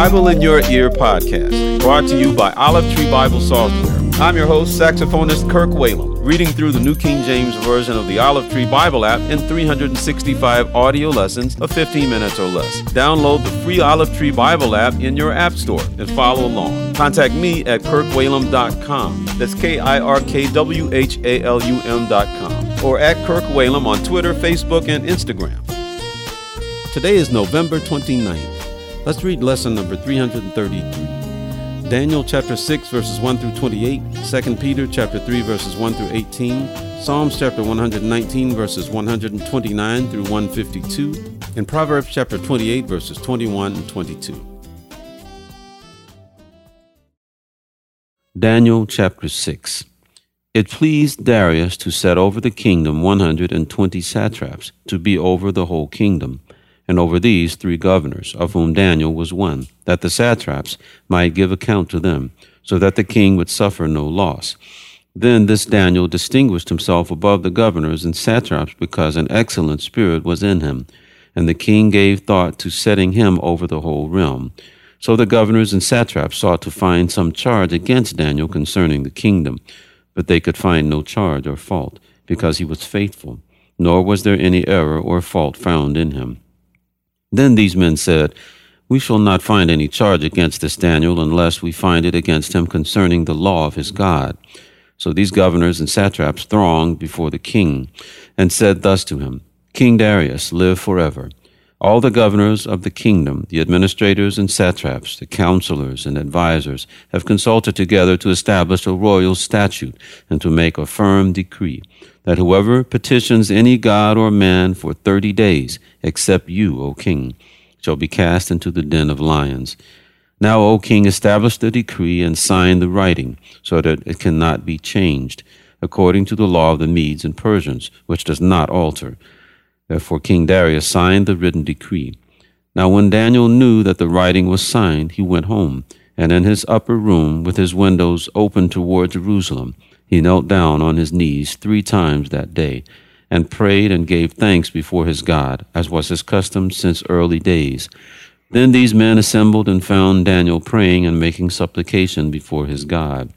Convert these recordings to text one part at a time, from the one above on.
Bible in Your Ear podcast, brought to you by Olive Tree Bible Software. I'm your host, saxophonist Kirk Whalum, reading through the New King James Version of the Olive Tree Bible app in 365 audio lessons of 15 minutes or less. Download the free Olive Tree Bible app in your app store and follow along. Contact me at kirkwhalum.com. That's KIRKWHALUM.com. Or at Kirk Whalum on Twitter, Facebook, and Instagram. Today is November 29th. Let's read lesson number 333. Daniel chapter 6 verses 1 through 28, 2 Peter chapter 3 verses 1 through 18, Psalms chapter 119 verses 129 through 152, and Proverbs chapter 28 verses 21 and 22. Daniel chapter 6. It pleased Darius to set over the kingdom 120 satraps to be over the whole kingdom, and over these 3 governors, of whom Daniel was one, that the satraps might give account to them, so that the king would suffer no loss. Then this Daniel distinguished himself above the governors and satraps because an excellent spirit was in him, and the king gave thought to setting him over the whole realm. So the governors and satraps sought to find some charge against Daniel concerning the kingdom, but they could find no charge or fault, because he was faithful, nor was there any error or fault found in him. Then these men said, "We shall not find any charge against this Daniel unless we find it against him concerning the law of his God." So these governors and satraps thronged before the king and said thus to him, "King Darius, live forever. All the governors of the kingdom, the administrators and satraps, the counselors and advisers, have consulted together to establish a royal statute and to make a firm decree, that whoever petitions any god or man for 30 days, except you, O king, shall be cast into the den of lions. Now, O king, establish the decree and sign the writing, so that it cannot be changed, according to the law of the Medes and Persians, which does not alter." Therefore King Darius signed the written decree. Now when Daniel knew that the writing was signed, he went home, and in his upper room, with his windows open toward Jerusalem, he knelt down on his knees 3 times that day, and prayed and gave thanks before his God, as was his custom since early days. Then these men assembled and found Daniel praying and making supplication before his God.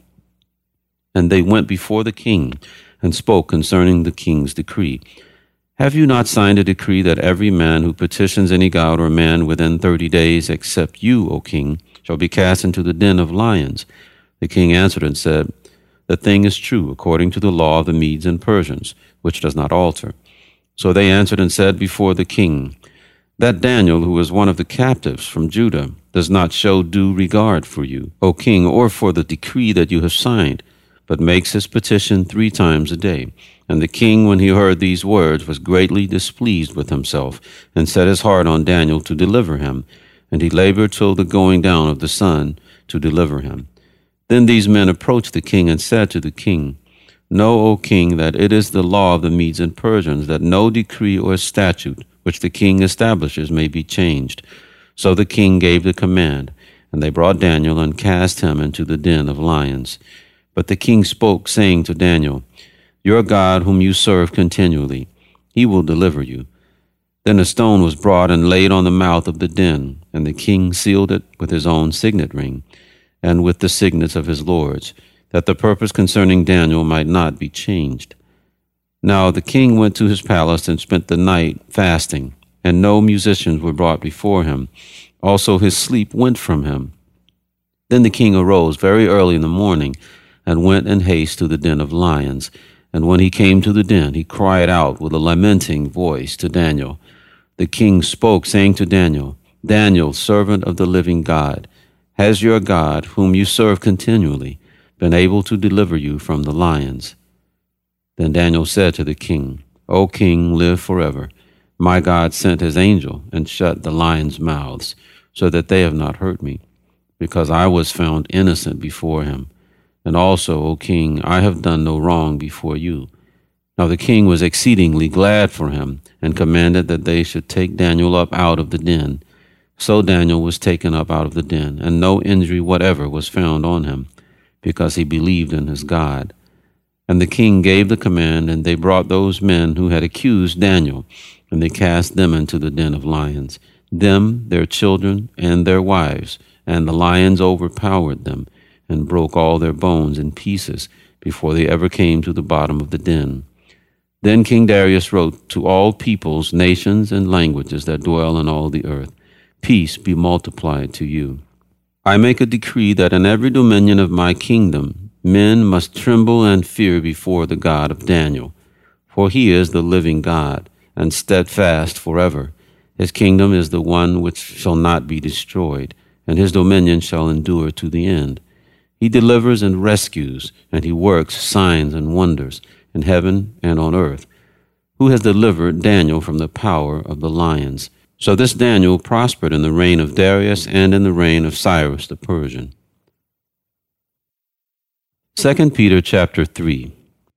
And they went before the king and spoke concerning the king's decree. "Have you not signed a decree that every man who petitions any god or man within 30 days, except you, O king, shall be cast into the den of lions?" The king answered and said, "The thing is true, according to the law of the Medes and Persians, which does not alter." So they answered and said before the king, "That Daniel, who is one of the captives from Judah, does not show due regard for you, O king, or for the decree that you have signed, but makes his petition 3 times a day." And the king, when he heard these words, was greatly displeased with himself, and set his heart on Daniel to deliver him. And he labored till the going down of the sun to deliver him. Then these men approached the king and said to the king, "Know, O king, that it is the law of the Medes and Persians that no decree or statute which the king establishes may be changed." So the king gave the command, and they brought Daniel and cast him into the den of lions. But the king spoke, saying to Daniel, "Your God, whom you serve continually, he will deliver you." Then a stone was brought and laid on the mouth of the den, and the king sealed it with his own signet ring, and with the signets of his lords, that the purpose concerning Daniel might not be changed. Now the king went to his palace and spent the night fasting, and no musicians were brought before him. Also his sleep went from him. Then the king arose very early in the morning, and went in haste to the den of lions. And when he came to the den, he cried out with a lamenting voice to Daniel. The king spoke, saying to Daniel, "Daniel, servant of the living God, has your God, whom you serve continually, been able to deliver you from the lions?" Then Daniel said to the king, "O king, live forever. My God sent his angel and shut the lions' mouths, so that they have not hurt me, because I was found innocent before him. And also, O king, I have done no wrong before you." Now the king was exceedingly glad for him, and commanded that they should take Daniel up out of the den. So Daniel was taken up out of the den, and no injury whatever was found on him, because he believed in his God. And the king gave the command, and they brought those men who had accused Daniel, and they cast them into the den of lions, them, their children, and their wives, and the lions overpowered them, and broke all their bones in pieces before they ever came to the bottom of the den. Then King Darius wrote to all peoples, nations, and languages that dwell on all the earth, Peace be multiplied to you. I make a decree that in every dominion of my kingdom men must tremble and fear before the God of Daniel, for he is the living God, and steadfast forever. His kingdom is the one which shall not be destroyed, and his dominion shall endure to the end. He delivers and rescues, and he works signs and wonders in heaven and on earth, who has delivered Daniel from the power of the lions. So this Daniel prospered in the reign of Darius and in the reign of Cyrus the Persian. 2 Peter chapter 3.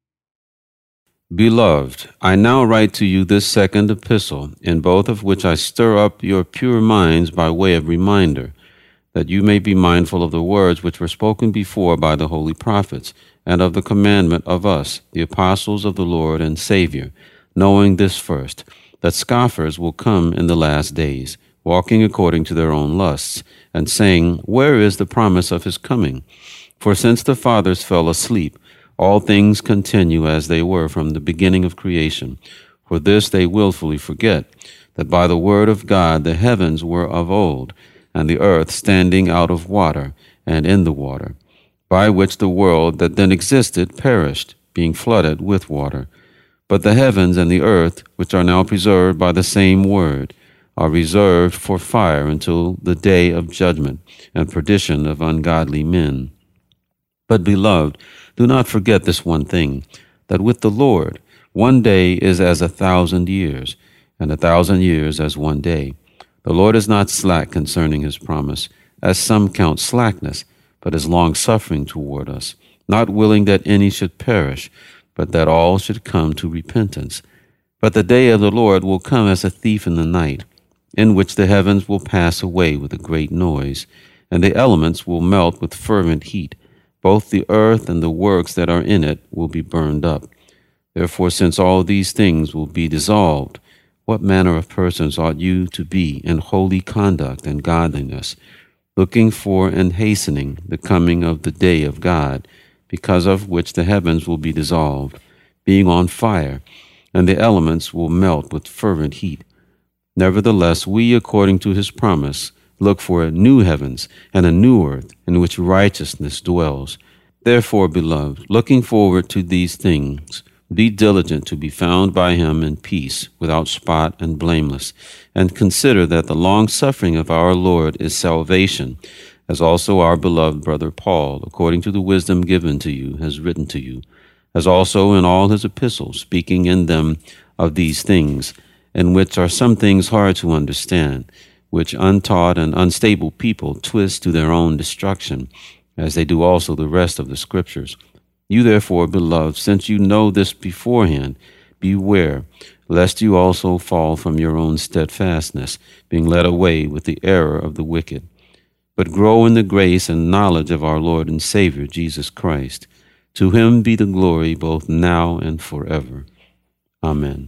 Beloved, I now write to you this second epistle, in both of which I stir up your pure minds by way of reminder, that you may be mindful of the words which were spoken before by the holy prophets, and of the commandment of us, the apostles of the Lord and Savior, knowing this first, that scoffers will come in the last days, walking according to their own lusts, and saying, Where is the promise of his coming? For since the fathers fell asleep, all things continue as they were from the beginning of creation. For this they willfully forget, that by the word of God the heavens were of old, and the earth standing out of water and in the water, by which the world that then existed perished, being flooded with water. But the heavens and the earth, which are now preserved by the same word, are reserved for fire until the day of judgment and perdition of ungodly men. But, beloved, do not forget this one thing, that with the Lord 1 day is as 1,000 years, and 1,000 years as 1 day. The Lord is not slack concerning his promise, as some count slackness, but is longsuffering toward us, not willing that any should perish, but that all should come to repentance. But the day of the Lord will come as a thief in the night, in which the heavens will pass away with a great noise, and the elements will melt with fervent heat. Both the earth and the works that are in it will be burned up. Therefore, since all these things will be dissolved, what manner of persons ought you to be in holy conduct and godliness, looking for and hastening the coming of the day of God, because of which the heavens will be dissolved, being on fire, and the elements will melt with fervent heat. Nevertheless, we, according to his promise, look for a new heavens and a new earth in which righteousness dwells. Therefore, beloved, looking forward to these things, be diligent to be found by him in peace, without spot and blameless, and consider that the long-suffering of our Lord is salvation, as also our beloved brother Paul, according to the wisdom given to you, has written to you, as also in all his epistles, speaking in them of these things, in which are some things hard to understand, which untaught and unstable people twist to their own destruction, as they do also the rest of the Scriptures. You therefore, beloved, since you know this beforehand, beware, lest you also fall from your own steadfastness, being led away with the error of the wicked. But grow in the grace and knowledge of our Lord and Savior, Jesus Christ. To him be the glory both now and forever. Amen.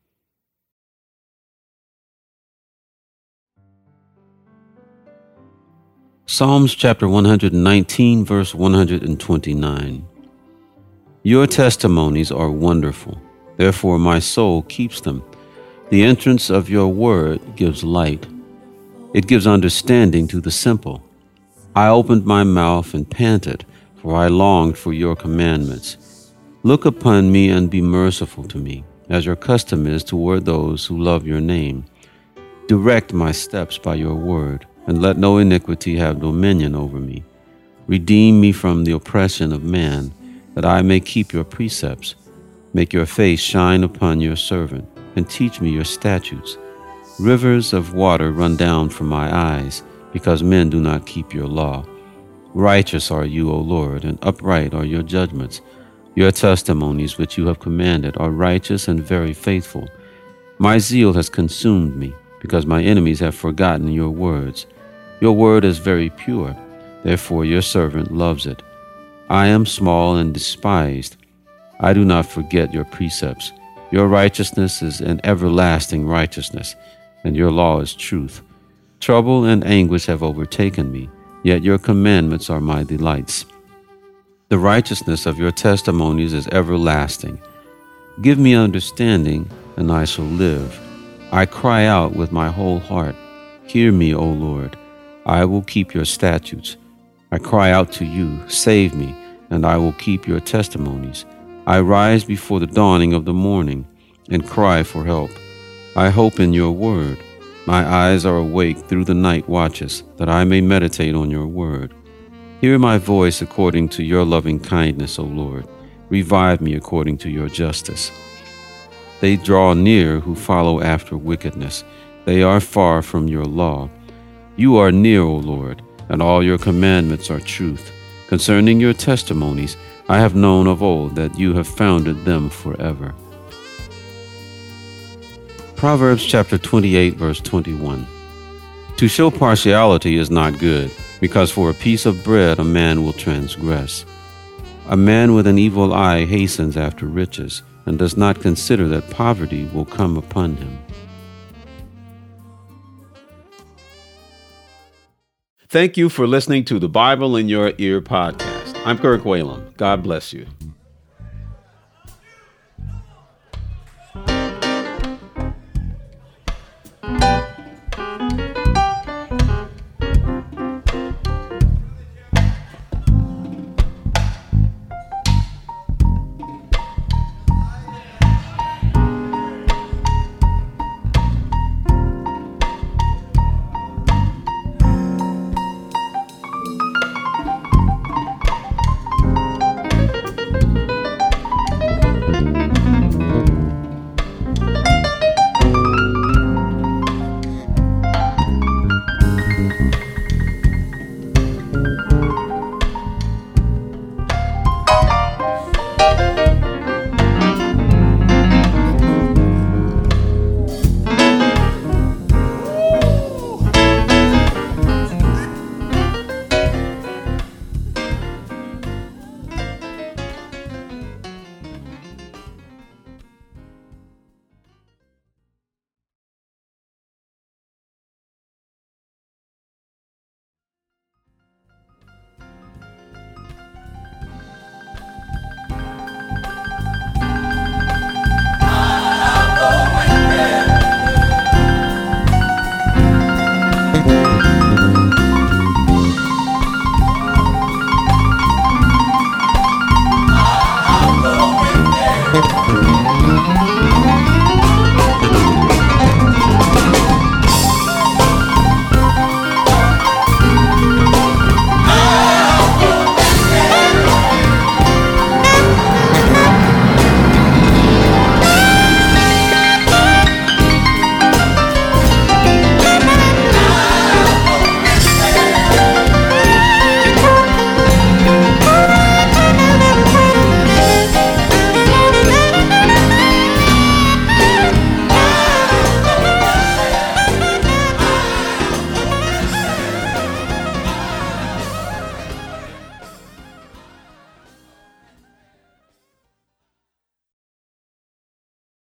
Psalms chapter 119, verse 129. Your testimonies are wonderful, therefore my soul keeps them. The entrance of your word gives light. It gives understanding to the simple. I opened my mouth and panted, for I longed for your commandments. Look upon me and be merciful to me, as your custom is toward those who love your name. Direct my steps by your word, and let no iniquity have dominion over me. Redeem me from the oppression of man, that I may keep your precepts. Make your face shine upon your servant, and teach me your statutes. Rivers of water run down from my eyes, because men do not keep your law. Righteous are you, O Lord, and upright are your judgments. Your testimonies which you have commanded are righteous and very faithful. My zeal has consumed me, because my enemies have forgotten your words. Your word is very pure, therefore your servant loves it. I am small and despised. I do not forget your precepts. Your righteousness is an everlasting righteousness, and your law is truth. Trouble and anguish have overtaken me, yet your commandments are my delights. The righteousness of your testimonies is everlasting. Give me understanding, and I shall live. I cry out with my whole heart. Hear me, O Lord. I will keep your statutes. I cry out to you, save me, and I will keep your testimonies. I rise before the dawning of the morning and cry for help. I hope in your word. My eyes are awake through the night watches, that I may meditate on your word. Hear my voice according to your loving kindness, O Lord. Revive me according to your justice. They draw near who follow after wickedness. They are far from your law. You are near, O Lord, and all your commandments are truth. Concerning your testimonies, I have known of old that you have founded them forever. Proverbs chapter 28, verse 21. To show partiality is not good, because for a piece of bread a man will transgress. A man with an evil eye hastens after riches, and does not consider that poverty will come upon him. Thank you for listening to the Bible in Your Ear podcast. I'm Kirk Whalum. God bless you.